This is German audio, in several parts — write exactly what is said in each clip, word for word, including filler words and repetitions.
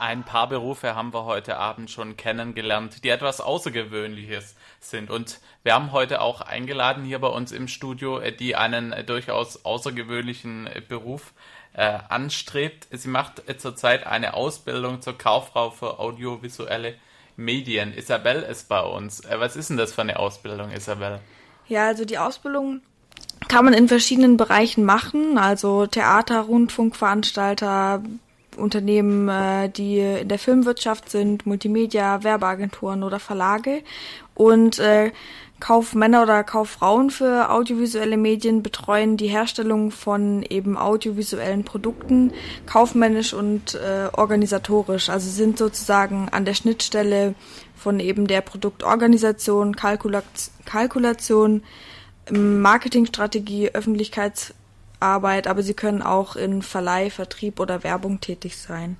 Ein paar Berufe haben wir heute Abend schon kennengelernt, die etwas Außergewöhnliches sind. Und wir haben heute auch eingeladen hier bei uns im Studio, die einen durchaus außergewöhnlichen Beruf äh, anstrebt. Sie macht zurzeit eine Ausbildung zur Kauffrau für audiovisuelle Medien. Isabel ist bei uns. Was ist denn das für eine Ausbildung, Isabel? Ja, also die Ausbildung kann man in verschiedenen Bereichen machen, also Theater, Rundfunkveranstalter, Unternehmen, die in der Filmwirtschaft sind, Multimedia, Werbeagenturen oder Verlage. Und äh, Kaufmänner oder Kauffrauen für audiovisuelle Medien betreuen die Herstellung von eben audiovisuellen Produkten, kaufmännisch und äh, organisatorisch. Also sind sozusagen an der Schnittstelle von eben der Produktorganisation, Kalkula- Kalkulation, Marketingstrategie, Öffentlichkeitsarbeit, aber sie können auch in Verleih, Vertrieb oder Werbung tätig sein.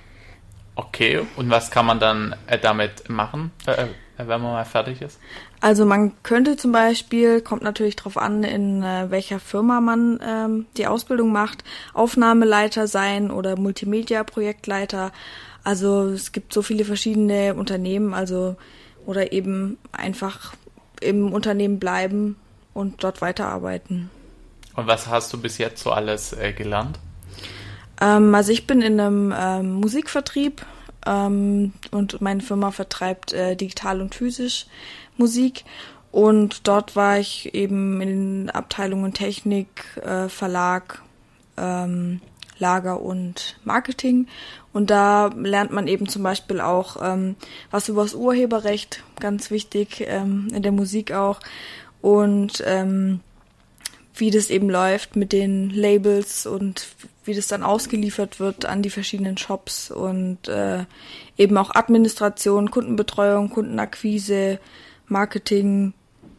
Okay, und was kann man dann äh, damit machen, äh, wenn man mal fertig ist? Also man könnte zum Beispiel, kommt natürlich darauf an, in äh, welcher Firma man ähm, die Ausbildung macht, Aufnahmeleiter sein oder Multimedia-Projektleiter. Also es gibt so viele verschiedene Unternehmen, also oder eben einfach im Unternehmen bleiben und dort weiterarbeiten. Und was hast du bis jetzt so alles äh, gelernt? Ähm, also ich bin in einem ähm, Musikvertrieb ähm, und meine Firma vertreibt äh, digital und physisch Musik. Und dort war ich eben in den Abteilungen Technik, äh, Verlag, ähm, Lager und Marketing. Und da lernt man eben zum Beispiel auch ähm, was über das Urheberrecht, ganz wichtig, ähm, in der Musik auch. Und ähm, wie das eben läuft mit den Labels und wie das dann ausgeliefert wird an die verschiedenen Shops und äh, eben auch Administration, Kundenbetreuung, Kundenakquise, Marketing,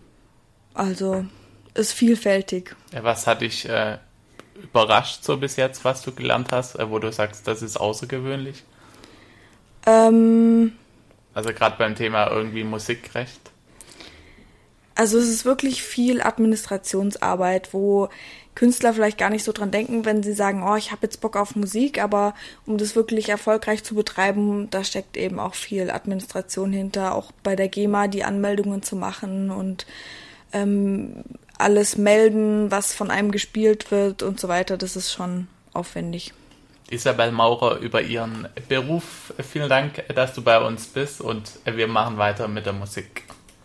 also ist vielfältig. Was hat dich äh, überrascht so bis jetzt, was du gelernt hast, äh, wo du sagst, das ist außergewöhnlich? Ähm, also gerade beim Thema irgendwie Musikrecht? Also es ist wirklich viel Administrationsarbeit, wo Künstler vielleicht gar nicht so dran denken, wenn sie sagen, oh, ich habe jetzt Bock auf Musik, aber um das wirklich erfolgreich zu betreiben, da steckt eben auch viel Administration hinter, auch bei der GEMA die Anmeldungen zu machen und ähm, alles melden, was von einem gespielt wird und so weiter, das ist schon aufwendig. Isabel Maurer über ihren Beruf. Vielen Dank, dass du bei uns bist und wir machen weiter mit der Musik.